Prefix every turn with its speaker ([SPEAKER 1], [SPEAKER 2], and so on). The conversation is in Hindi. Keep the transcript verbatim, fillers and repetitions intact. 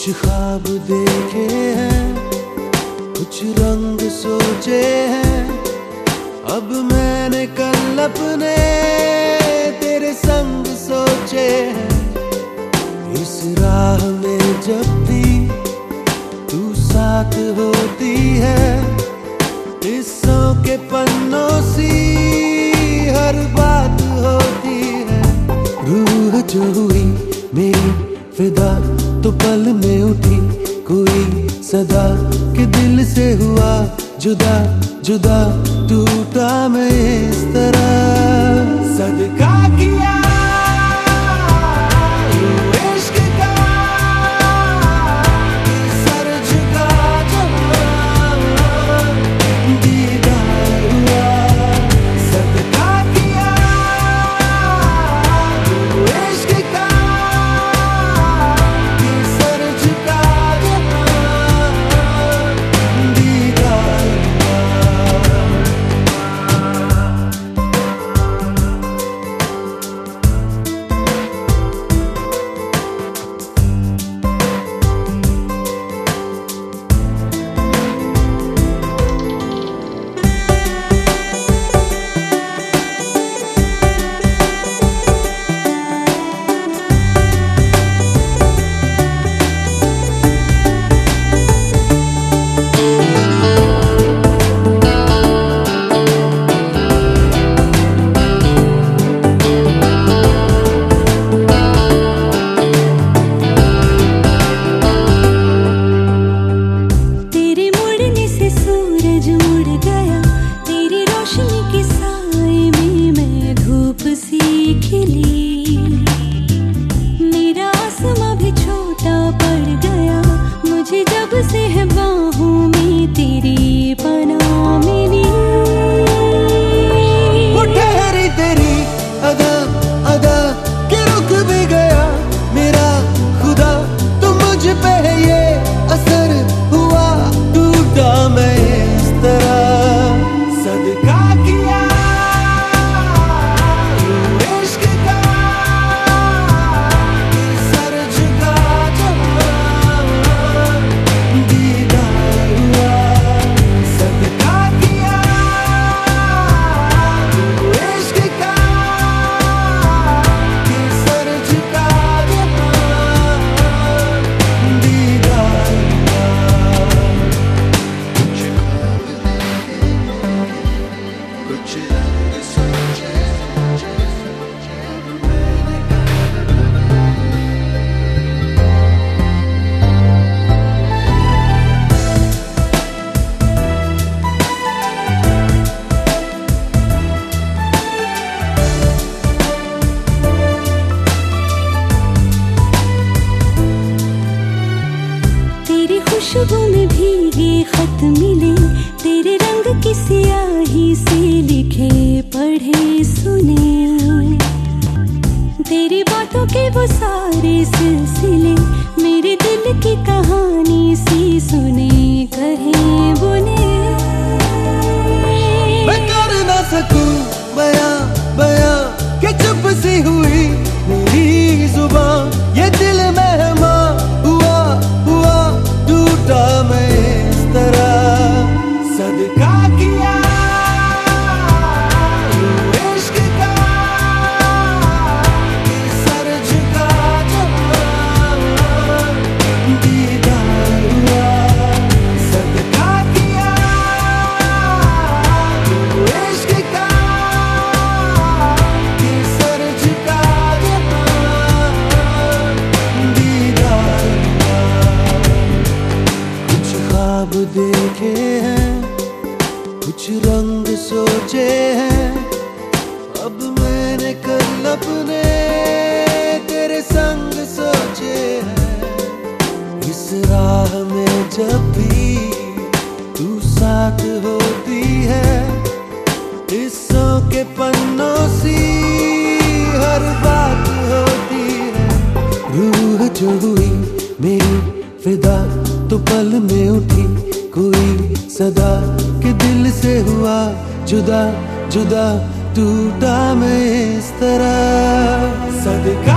[SPEAKER 1] कुछ ख्वाब देखे हैं, कुछ रंग सोचे हैं, अब मैंने कल अपने तेरे संग सोचे हैं। इस राह में जब भी तू साथ होती है, किस्सों के पन्नों सी हर बात होती है। रूह जो हुई मेरी फिदा तो पल में उठी कोई सदा के दिल से हुआ जुदा जुदा टूटा मैं इस तरह। सदका किया इश्क का सर झुका जहाँ दीदार हुआ। सदका किया इश्क का सर झुका जहाँ दीदार हुआ। मेरा आसमां भी छोटा पड़ गया, मुझे जब से है बाहों में तेरी पनाह मिली। वो ठहरी तेरी अदा अदा के रुक भी गया मेरा खुदा, तो मुझ पे ये असर हुआ टूटा मैं इस तरह। सदका किया खुशबू में भीगे खत मिले, तेरे रंग की स्याही से लिखे पढ़े सुने, तेरी बातों के वो सारे सिलसिले मेरे दिल की कहानी सी सुने कहे बुने। मैं कर ना सकूं बयां बयां कि चुप सी हुई मेरी जुबान, ये दिल मेहमा हुआ हुआ टूटा मैं इस तरह। सदका किया इश्क का सर झुका जहाँ दीदार हुआ। सदका किया इश्क का सर झुका जहाँ दीदार हुआ। कुछ ख्वाब देखे हैं, कुछ रंग सोचे हैं, अब मैंने कल अपने तेरे संग सोचे हैं। इस राह में जब भी तू साथ होती है, किस्सों के पन्नों सी हर बात होती है। रूह जो हुई मेरी फिदा तो पल में उठी कोई सदा के दिल से हुआ जुदा जुदा टूटा मैं इस तरह। सदका